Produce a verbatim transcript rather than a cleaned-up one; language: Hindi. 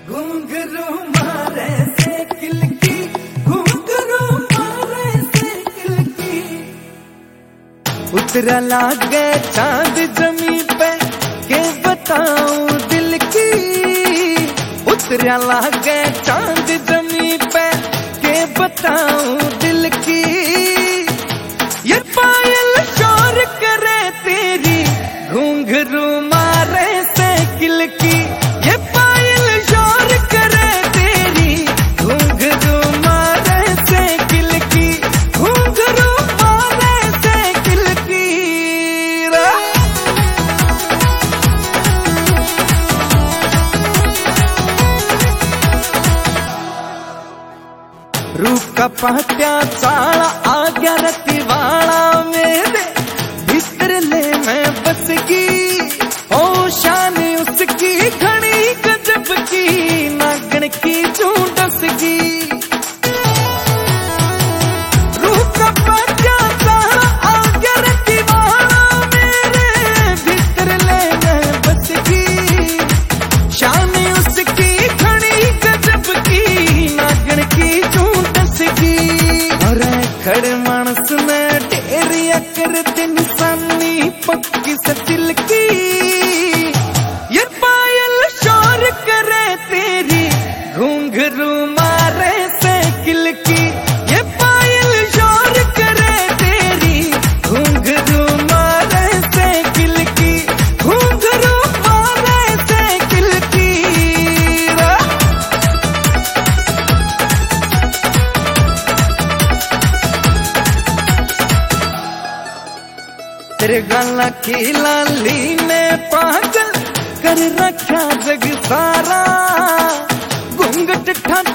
घुंघरू मारे से किलकी, घुंघरू मारे से किलकी। उतरा लागे चांद जमी पे के बताऊं दिल की, उतरा लागे चांद जमी पे के बताऊं दिल की। ये पायल शोर करे तेरी घुंघरू मारे से किलकी, ये पायल शोर करे तेरी घुंघरू मारे से किलकी, घुंघरू मारे से किलकी। रूप का पहत्या चाला आ गया रतिवाड़ा मेरे भीतर ले मैं बस की। ओ शान उसकी घनी गजब की, नागण की झूठस की। रूप का पहत्या चाला आ गया रतिवाड़ा मेरे भीतर ले मैं बस की। शान उसकी घनी गजब की, नागण की और खड़े मानस में ढेरिया करते निशानी पक्की से दिल की। ये पायल शोर करे तेरी घुंघरू मारे से किलकी, ये पायल शोर करे तेरी घुंघरू मारे से किलकी, घुंघरू मारे से किलकी। तेरे गाला की लाली ने पागल कर रखा जग सारा, घूंघट ठा